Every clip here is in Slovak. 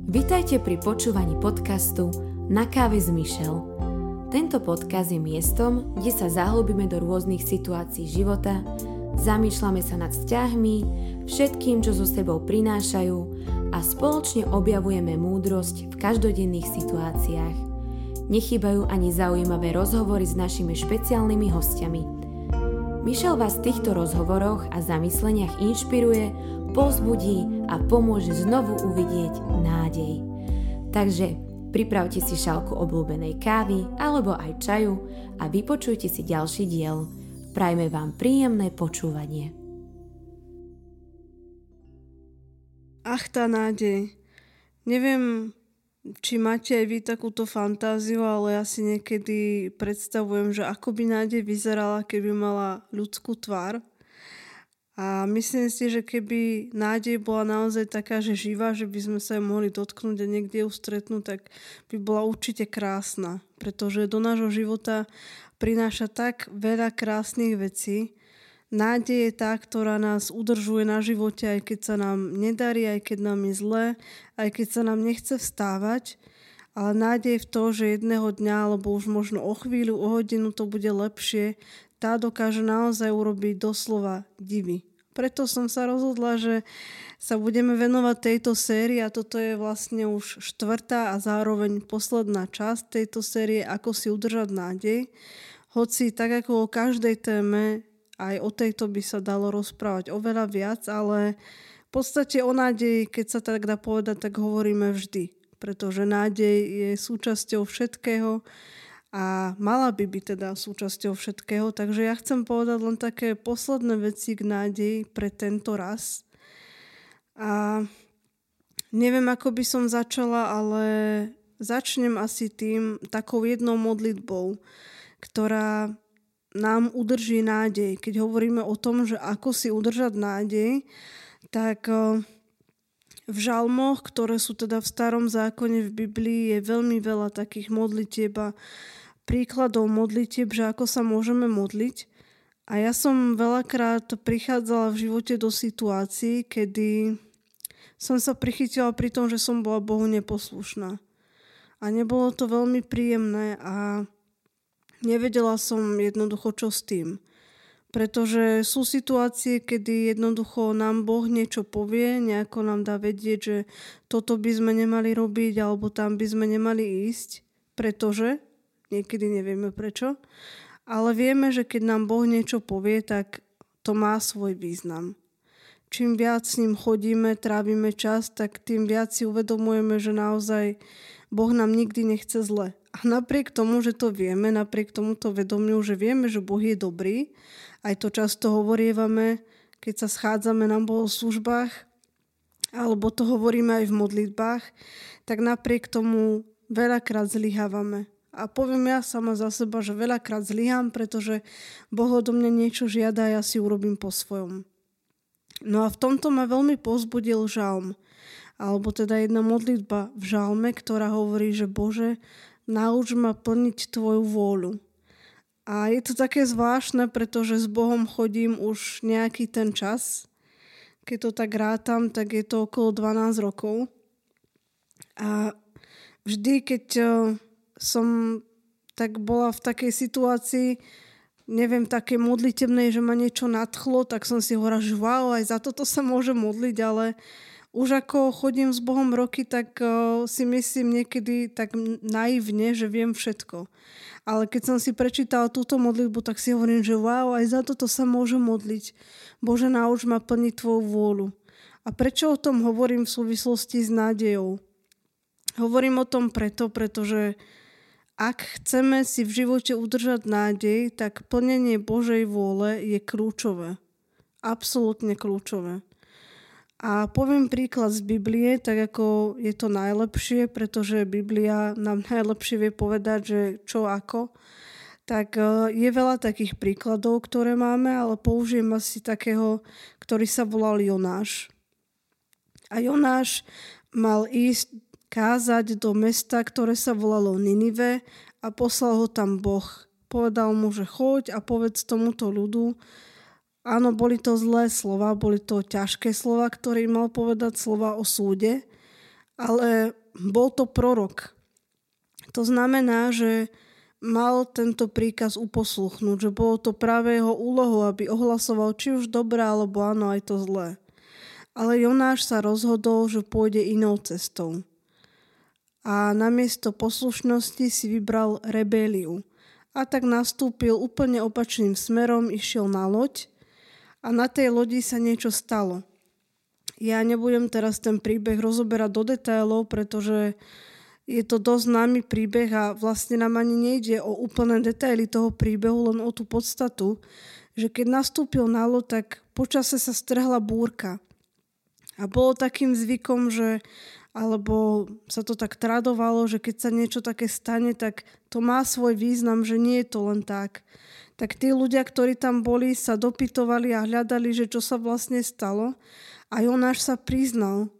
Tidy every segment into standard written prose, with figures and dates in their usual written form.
Vitajte pri počúvaní podcastu Na káve s Michelle. Tento podcast je miestom, kde sa zahlbíme do rôznych situácií života, zamýšľame sa nad vzťahmi, všetkým, čo so sebou prinášajú a spoločne objavujeme múdrosť v každodenných situáciách. Nechýbajú ani zaujímavé rozhovory s našimi špeciálnymi hostiami. Michelle vás v týchto rozhovoroch a zamysleniach inšpiruje, povzbudí a pomôže znovu uvidieť nádej. Takže pripravte si šálku obľúbenej kávy alebo aj čaju a vypočujte si ďalší diel. Prajme vám príjemné počúvanie. Ach, tá nádej. Neviem, či máte aj vy takúto fantáziu, ale ja si niekedy predstavujem, že ako by nádej vyzerala, keby mala ľudskú tvár. A myslím si, že keby nádej bola naozaj taká, že živá, že by sme sa jej mohli dotknúť a niekde ju stretnúť, tak by bola určite krásna. Pretože do nášho života prináša tak veľa krásnych vecí. Nádej je tá, ktorá nás udržuje na živote, aj keď sa nám nedarí, aj keď nám je zle, aj keď sa nám nechce vstávať. Ale nádej v to, že jedného dňa, alebo už možno o chvíľu, o hodinu to bude lepšie, tá dokáže naozaj urobiť doslova divy. Preto som sa rozhodla, že sa budeme venovať tejto sérii a toto je vlastne už 4. a zároveň posledná časť tejto série Ako si udržať nádej. Hoci tak ako o každej téme, aj o tejto by sa dalo rozprávať oveľa viac, ale v podstate o nádeji, keď sa tak dá povedať, tak hovoríme vždy. Pretože nádej je súčasťou všetkého a mala by byť teda súčasťou všetkého. Takže ja chcem povedať len také posledné veci k nádeji pre tento raz. A neviem, ako by som začala, ale začnem asi takou jednou modlitbou, ktorá nám udrží nádej. Keď hovoríme o tom, že ako si udržať nádej, tak v žalmoch, ktoré sú teda v Starom zákone v Biblii, je veľmi veľa takých modlitieb a príkladov modlitieb, že ako sa môžeme modliť. A ja som veľakrát prichádzala v živote do situácií, kedy som sa prichytila pri tom, že som bola Bohu neposlušná. A nebolo to veľmi príjemné a nevedela som jednoducho, čo s tým. Pretože sú situácie, kedy jednoducho nám Boh niečo povie, nejako nám dá vedieť, že toto by sme nemali robiť alebo tam by sme nemali ísť, pretože niekedy nevieme prečo, ale vieme, že keď nám Boh niečo povie, tak to má svoj význam. Čím viac s ním chodíme, trávime čas, tak tým viac si uvedomujeme, že naozaj Boh nám nikdy nechce zle. A napriek tomu, že to vieme, napriek tomuto vedomiu, že vieme, že Boh je dobrý, aj to často hovorievame, keď sa schádzame na bohoslúžbách, alebo to hovoríme aj v modlitbách, tak napriek tomu veľakrát zlyhávame. A poviem ja sama za seba, že veľakrát zlyhám, pretože Boh odo mňa niečo žiada a ja si urobím po svojom. No a v tomto ma veľmi povzbudil žalm, alebo teda jedna modlitba v žalme, ktorá hovorí, že Bože, nauč ma plniť Tvoju vôľu. A je to také zvláštne, pretože s Bohom chodím už nejaký ten čas. Keď to tak rátam, tak je to okolo 12 rokov. A vždy, keď som tak bola v takej situácii, neviem, také modlitebnej, že ma niečo nadchlo, tak som si hovorila, že wow, aj za toto sa môžem modliť, ale už ako chodím s Bohom roky, tak si myslím niekedy tak naivne, že viem všetko. Ale keď som si prečítala túto modlitbu, tak si hovorím, že wow, aj za toto sa môžem modliť. Bože, nauč ma plniť Tvoju vôľu. A prečo o tom hovorím v súvislosti s nádejou? Hovorím o tom pretože ak chceme si v živote udržať nádej, tak plnenie Božej vôle je kľúčové. Absolútne kľúčové. A poviem príklad z Biblie, tak ako je to najlepšie, pretože Biblia nám najlepšie vie povedať, že čo ako. Tak je veľa takých príkladov, ktoré máme, ale použijem asi takého, ktorý sa volal Jonáš. A Jonáš mal ísť kázať do mesta, ktoré sa volalo Ninive a poslal ho tam Boh. Povedal mu, že choď a povedz tomuto ľudu. Áno, boli to zlé slova, boli to ťažké slova, ktoré mal povedať, slova o súde, ale bol to prorok. To znamená, že mal tento príkaz uposluchnúť, že bolo to práve jeho úlohou, aby ohlasoval či už dobré, alebo áno, aj to zlé. Ale Jonáš sa rozhodol, že pôjde inou cestou. A namiesto poslušnosti si vybral rebéliu. A tak nastúpil úplne opačným smerom, išiel na loď a na tej lodi sa niečo stalo. Ja nebudem teraz ten príbeh rozoberať do detailov, pretože je to dosť známy príbeh a vlastne nám ani nejde o úplné detaily toho príbehu, len o tú podstatu, že keď nastúpil na loď, tak počase sa strhla búrka. A bolo takým zvykom, alebo sa to tak tradovalo, že keď sa niečo také stane, tak to má svoj význam, že nie je to len tak. Tak tí ľudia, ktorí tam boli, sa dopytovali a hľadali, že čo sa vlastne stalo. A Jonáš sa priznal.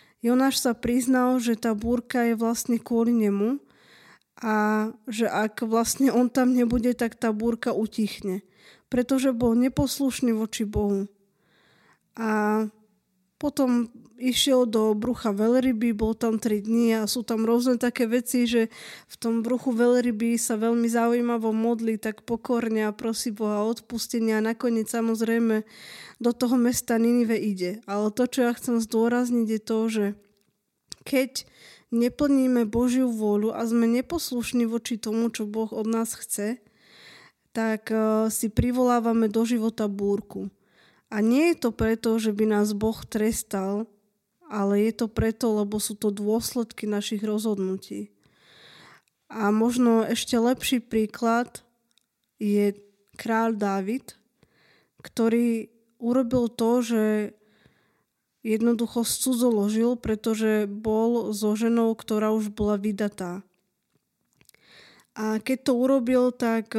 Že tá búrka je vlastne kvôli nemu a že ak vlastne on tam nebude, tak tá búrka utichne. Pretože bol neposlušný voči Bohu. A potom išiel do brucha veľryby, bol tam 3 dní a sú tam rôzne také veci, že v tom bruchu veľryby sa veľmi zaujímavo modlí, tak pokorne a prosí Boha o odpustenie a nakoniec samozrejme do toho mesta Ninive ide. Ale to, čo ja chcem zdôrazniť, je to, že keď neplníme Božiu vôľu a sme neposlušní voči tomu, čo Boh od nás chce, tak si privolávame do života búrku. A nie je to preto, že by nás Boh trestal, ale je to preto, lebo sú to dôsledky našich rozhodnutí. A možno ešte lepší príklad je kráľ Dávid, ktorý urobil to, že jednoducho cudzoložil, pretože bol so ženou, ktorá už bola vydatá. A keď to urobil, tak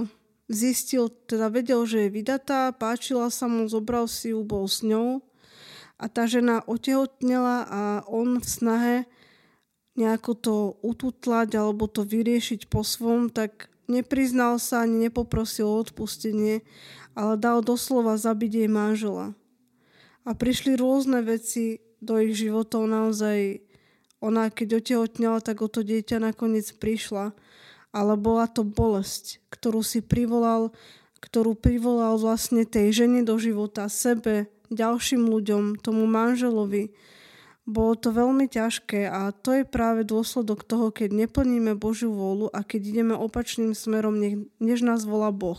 vedel, že je vydatá, páčila sa mu, zobral si ju, bol s ňou a tá žena otehotnela a on v snahe nejako to ututlať alebo to vyriešiť po svom, tak nepriznal sa ani nepoprosil o odpustenie, ale dal doslova zabiť jej manžela. A prišli rôzne veci do ich životov, naozaj ona keď otehotnela, tak o to dieťa nakoniec prišla. Ale bola to bolesť, ktorú privolal vlastne tej žene do života, sebe, ďalším ľuďom, tomu manželovi. Bolo to veľmi ťažké a to je práve dôsledok toho, keď neplníme Božiu vôľu a keď ideme opačným smerom, než nás volá Boh.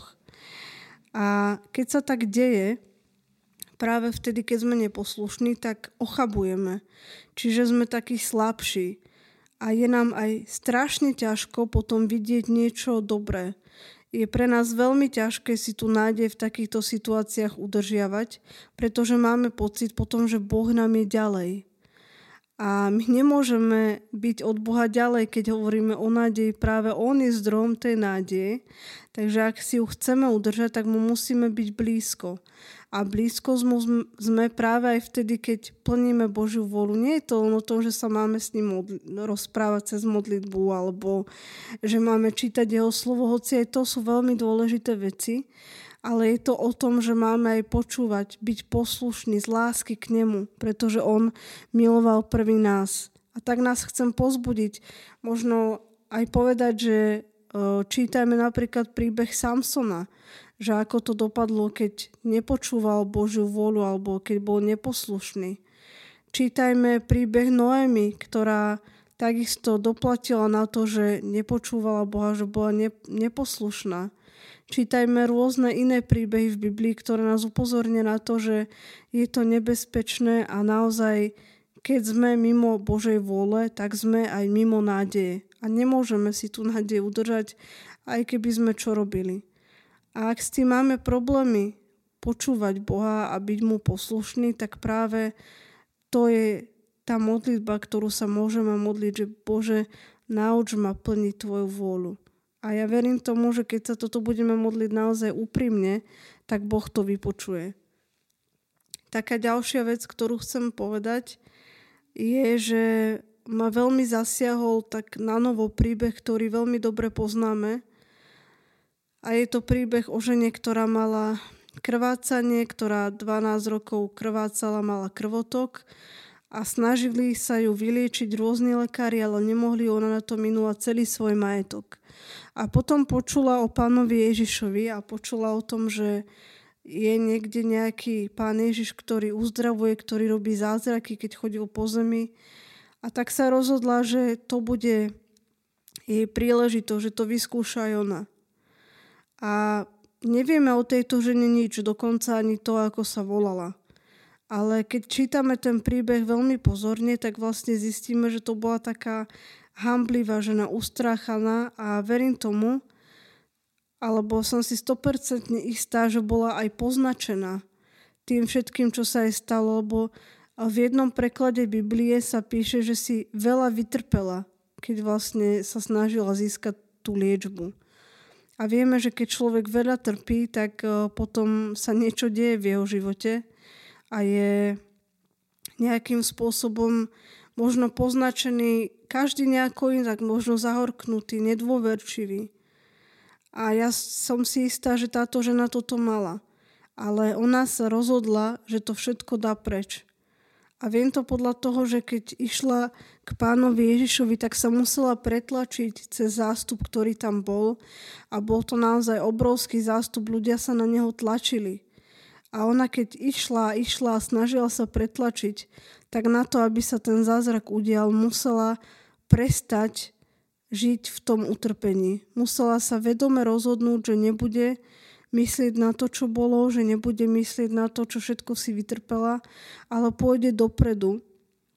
A keď sa tak deje, práve vtedy, keď sme neposlušní, tak ochabujeme. Čiže sme takí slabší. A je nám aj strašne ťažko potom vidieť niečo dobré. Je pre nás veľmi ťažké si tu nádej v takýchto situáciách udržiavať, pretože máme pocit potom, že Boh nám je ďalej. A my nemôžeme byť od Boha ďalej, keď hovoríme o nádeji. Práve On je zdrojom tej nádeje. Takže ak si ju chceme udržať, tak mu musíme byť blízko. A blízko sme práve aj vtedy, keď plníme Božiu vôľu. Nie je to len o tom, že sa máme s ním rozprávať cez modlitbu alebo že máme čítať jeho slovo, hoci aj to sú veľmi dôležité veci. Ale je to o tom, že máme aj počúvať, byť poslušný z lásky k nemu, pretože on miloval prvý nás. A tak nás chcem pozbudiť. Možno aj povedať, že čítajme napríklad príbeh Samsona, že ako to dopadlo, keď nepočúval Božiu vôľu alebo keď bol neposlušný. Čítajme príbeh Noemi, ktorá takisto doplatila na to, že nepočúvala Boha, že bola neposlušná. Čítajme rôzne iné príbehy v Biblii, ktoré nás upozornia na to, že je to nebezpečné a naozaj, keď sme mimo Božej vôle, tak sme aj mimo nádeje. A nemôžeme si tú nádej udržať, aj keby sme čo robili. A ak s tým máme problémy počúvať Boha a byť mu poslušný, tak práve to je tá modlitba, ktorú sa môžeme modliť, že Bože, nauč ma plniť tvoju vôľu. A ja verím tomu, že keď sa toto budeme modliť naozaj úprimne, tak Boh to vypočuje. Taká ďalšia vec, ktorú chcem povedať, je, že ma veľmi zasiahol tak na novo príbeh, ktorý veľmi dobre poznáme. A je to príbeh o žene, ktorá mala krvácanie, ktorá 12 rokov krvácala, mala krvotok a snažili sa ju vyliečiť rôzni lekári, ale nemohli, ona na to minula celý svoj majetok. A potom počula o pánovi Ježišovi a počula o tom, že je niekde nejaký pán Ježiš, ktorý uzdravuje, ktorý robí zázraky, keď chodil po zemi. A tak sa rozhodla, že to bude jej príležitosť, že to vyskúša aj ona. A nevieme o tejto žene nič, dokonca ani to, ako sa volala. Ale keď čítame ten príbeh veľmi pozorne, tak vlastne zistíme, že to bola taká hanblivá žena, ustráchaná a verím tomu, alebo som si 100% istá, že bola aj poznačená tým všetkým, čo sa jej stalo, lebo v jednom preklade Biblie sa píše, že si veľa vytrpela, keď vlastne sa snažila získať tú liečbu. A vieme, že keď človek veľa trpí, tak potom sa niečo deje v jeho živote a je nejakým spôsobom možno poznačený každý nejako inak, možno zahorknutý, nedôverčivý. A ja som si istá, že táto žena toto mala. Ale ona sa rozhodla, že to všetko dá preč. A viem to podľa toho, že keď išla k pánovi Ježišovi, tak sa musela pretlačiť cez zástup, ktorý tam bol. A bol to naozaj obrovský zástup, ľudia sa na neho tlačili. A ona keď išla a snažila sa pretlačiť, tak na to, aby sa ten zázrak udial, musela prestať žiť v tom utrpení. Musela sa vedome rozhodnúť, že nebude myslieť na to, čo bolo, že nebude myslieť na to, čo všetko si vytrpela, ale pôjde dopredu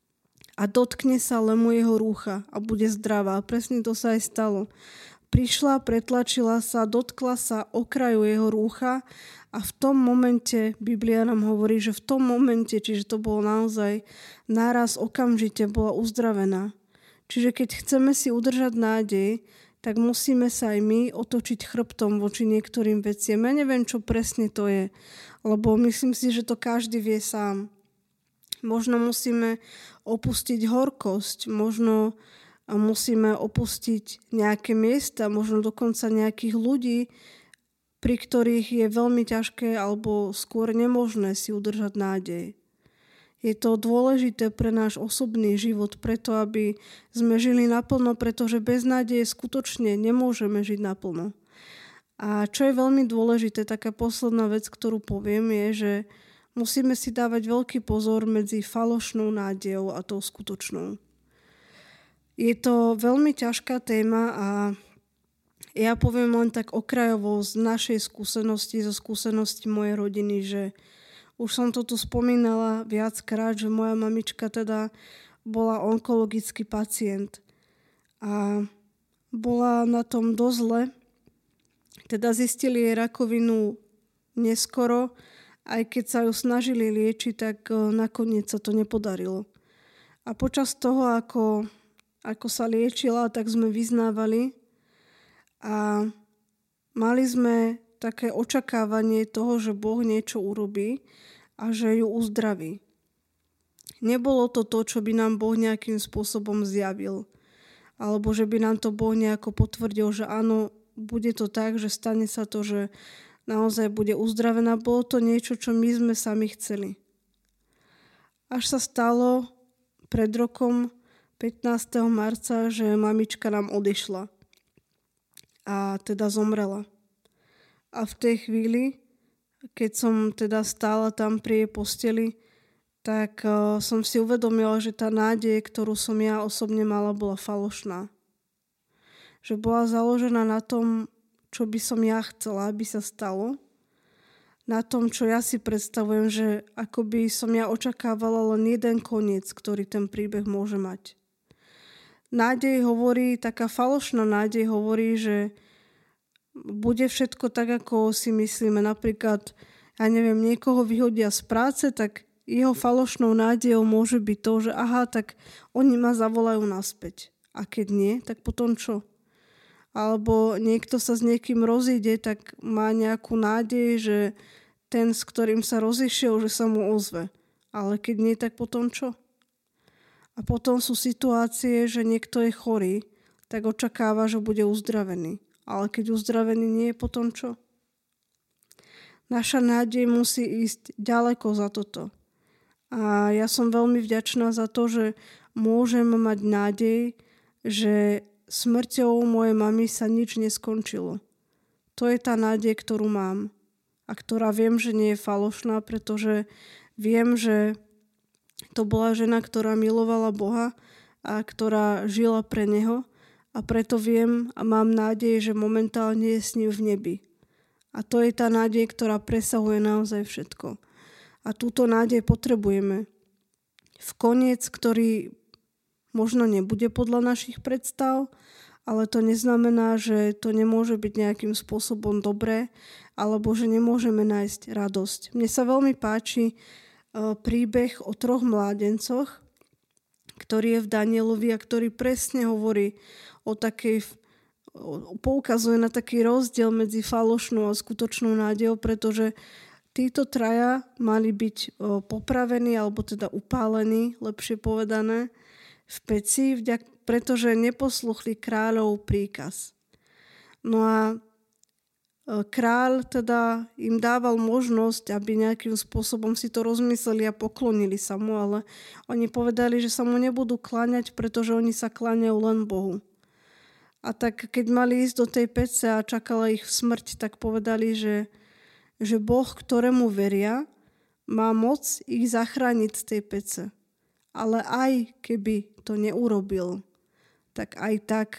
a dotkne sa lemu jeho rúcha a bude zdravá. Presne to sa aj stalo. Prišla, pretlačila sa, dotkla sa okraju jeho rúcha a v tom momente, Biblia nám hovorí, že v tom momente, čiže to bolo naozaj náraz okamžite, bola uzdravená. Čiže keď chceme si udržať nádej, tak musíme sa aj my otočiť chrbtom voči niektorým veciam. Ja neviem, čo presne to je, lebo myslím si, že to každý vie sám. Možno musíme opustiť horkosť, možno musíme opustiť nejaké miesta, možno dokonca nejakých ľudí, pri ktorých je veľmi ťažké alebo skôr nemožné si udržať nádej. Je to dôležité pre náš osobný život, preto aby sme žili naplno, pretože bez nádeje skutočne nemôžeme žiť naplno. A čo je veľmi dôležité, taká posledná vec, ktorú poviem, je, že musíme si dávať veľký pozor medzi falošnou nádejou a tou skutočnou. Je to veľmi ťažká téma a ja poviem len tak okrajovo z našej skúsenosti, zo skúsenosti mojej rodiny, že už som to tu spomínala viackrát, že moja mamička teda bola onkologický pacient a bola na tom dosť zle. Teda zistili jej rakovinu neskoro, aj keď sa ju snažili liečiť, tak nakoniec sa to nepodarilo. A počas toho, ako sa liečila, tak sme vyznávali a mali sme také očakávanie toho, že Boh niečo urobí a že ju uzdraví. Nebolo to to, čo by nám Boh nejakým spôsobom zjavil. Alebo že by nám to Boh nejako potvrdil, že áno, bude to tak, že stane sa to, že naozaj bude uzdravená. Bolo to niečo, čo my sme sami chceli. Až sa stalo pred rokom 15. marca, že mamička nám odišla. A teda zomrela. A v tej chvíli, keď som teda stála tam pri jej posteli, tak som si uvedomila, že tá nádej, ktorú som ja osobne mala, bola falošná. Že bola založená na tom, čo by som ja chcela, aby sa stalo. Na tom, čo ja si predstavujem, že ako by som ja očakávala len jeden koniec, ktorý ten príbeh môže mať. Nádej hovorí, taká falošná nádej hovorí, že bude všetko tak, ako si myslíme. Napríklad, niekoho vyhodia z práce, tak jeho falošnou nádejou môže byť to, že tak oni ma zavolajú naspäť. A keď nie, tak potom čo? Alebo niekto sa s niekým rozíde, tak má nejakú nádej, že ten, s ktorým sa rozišiel, že sa mu ozve. Ale keď nie, tak potom čo? A potom sú situácie, že niekto je chorý, tak očakáva, že bude uzdravený. Ale keď uzdravený nie je, potom čo? Naša nádej musí ísť ďaleko za toto. A ja som veľmi vďačná za to, že môžem mať nádej, že smrťou mojej mamy sa nič neskončilo. To je tá nádej, ktorú mám a ktorá viem, že nie je falošná, pretože viem, že to bola žena, ktorá milovala Boha a ktorá žila pre Neho a preto viem a mám nádej, že momentálne je s ním v nebi. A to je tá nádej, ktorá presahuje naozaj všetko. A túto nádej potrebujeme. V koniec, ktorý možno nebude podľa našich predstav, ale to neznamená, že to nemôže byť nejakým spôsobom dobré, alebo že nemôžeme nájsť radosť. Mne sa veľmi páči príbeh o 3 mládencoch, ktorý je v Danielovi a ktorý presne hovorí poukazuje na taký rozdiel medzi falošnou a skutočnou nádejou, pretože títo 3 mali byť popravení, alebo teda upálení, lepšie povedané, v peci, pretože neposluchli kráľov príkaz. No a kráľ teda im dával možnosť, aby nejakým spôsobom si to rozmysleli a poklonili sa mu, ale oni povedali, že sa mu nebudú kláňať, pretože oni sa kláňajú len Bohu. A tak keď mali ísť do tej pece a čakala ich smrť, tak povedali, že Boh, ktorému veria, má moc ich zachrániť z tej pece. Ale aj keby to neurobil, tak aj tak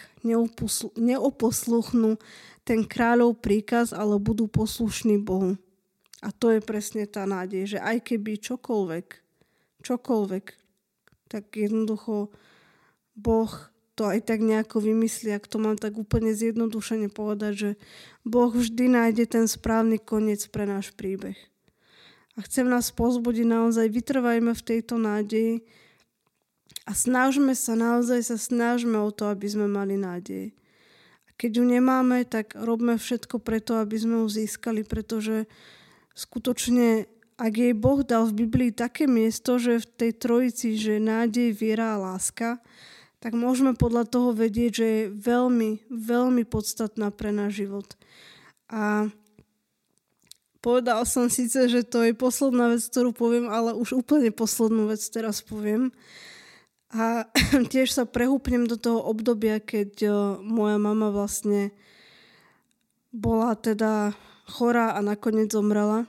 neoposluchnú ten kráľov príkaz, ale budú poslušní Bohu. A to je presne tá nádej, že aj keby čokoľvek, tak jednoducho Boh to aj tak nejako vymyslí, ak to mám tak úplne zjednodušene povedať, že Boh vždy nájde ten správny koniec pre náš príbeh. A chcem nás povzbudiť, naozaj vytrvajme v tejto nádeji a snažme o to, aby sme mali nádej. A keď ju nemáme, tak robme všetko preto, aby sme ju získali, pretože skutočne, ak jej Boh dal v Biblii také miesto, že v tej trojici, že nádej, viera a láska, tak môžeme podľa toho vedieť, že je veľmi, veľmi podstatná pre náš život. A povedal som síce, že to je posledná vec, ktorú poviem, ale už úplne poslednú vec teraz poviem. A tiež sa prehúpnem do toho obdobia, keď moja mama vlastne bola teda chorá a nakoniec zomrela.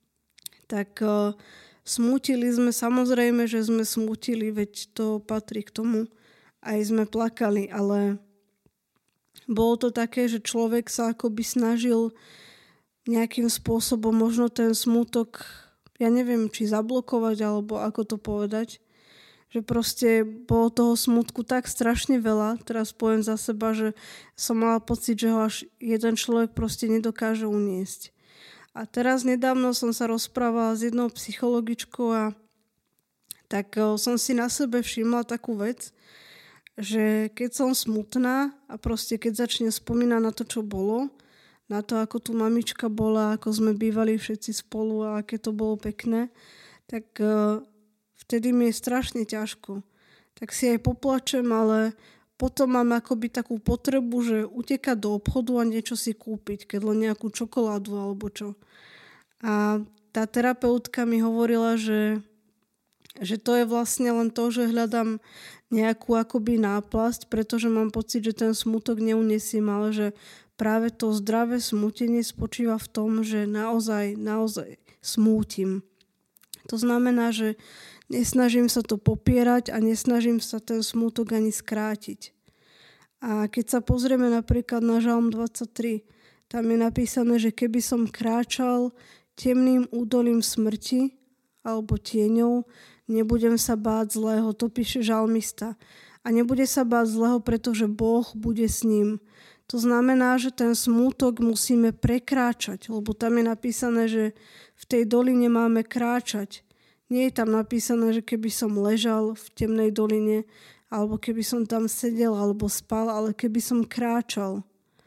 Tak smútili sme, samozrejme, že sme smútili, veď to patrí k tomu. Aj sme plakali, ale bolo to také, že človek sa akoby snažil nejakým spôsobom možno ten smútok, ja neviem, či zablokovať, alebo ako to povedať, že proste bolo toho smútku tak strašne veľa. Teraz poviem za seba, že som mala pocit, že ho až jeden človek proste nedokáže uniesť. A teraz nedávno som sa rozprávala s jednou psychologičkou a tak som si na sebe všimla takú vec, že keď som smutná a proste keď začne spomínať na to, čo bolo, na to, ako tu mamička bola, ako sme bývali všetci spolu a aké to bolo pekné, tak vtedy mi je strašne ťažko. Tak si aj poplačem, ale potom mám akoby takú potrebu, že utekať do obchodu a niečo si kúpiť, keď len nejakú čokoládu alebo čo. A tá terapeutka mi hovorila, že to je vlastne len to, že hľadám nejakú akoby náplasť, pretože mám pocit, že ten smutok neunesiem, ale že práve to zdravé smútenie spočíva v tom, že naozaj smútim. To znamená, že nesnažím sa to popierať a nesnažím sa ten smútok ani skrátiť. A keď sa pozrieme napríklad na Žalm 23, tam je napísané, že keby som kráčal temným údolím smrti alebo tieňou, nebudem sa báť zlého, to píše žalmista. A nebude sa báť zlého, pretože Boh bude s ním. To znamená, že ten smútok musíme prekráčať, lebo tam je napísané, že v tej doline máme kráčať. Nie je tam napísané, že keby som ležal v temnej doline, alebo keby som tam sedel alebo spal, ale keby som kráčal.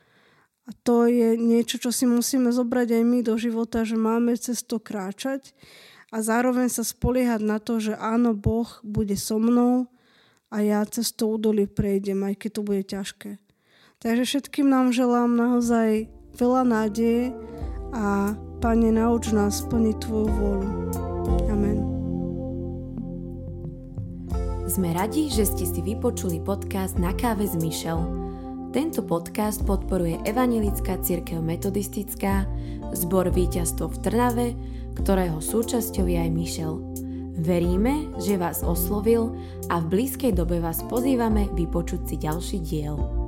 A to je niečo, čo si musíme zobrať aj my do života, že máme cez to kráčať a zároveň sa spoliehať na to, že áno, Boh bude so mnou a ja cez to údolie prejdem, aj keď to bude ťažké. Takže všetkým nám želám naozaj veľa nádeje a Pane, nauč nás plniť Tvoju vôľu. Amen. Sme radi, že ste si vypočuli podcast Na káve s Michel. Tento podcast podporuje Evanjelická cirkev metodistická, zbor Víťazstvo v Trnave, ktorého súčasťou je aj Michel. Veríme, že vás oslovil a v blízkej dobe vás pozývame vypočuť si ďalší diel.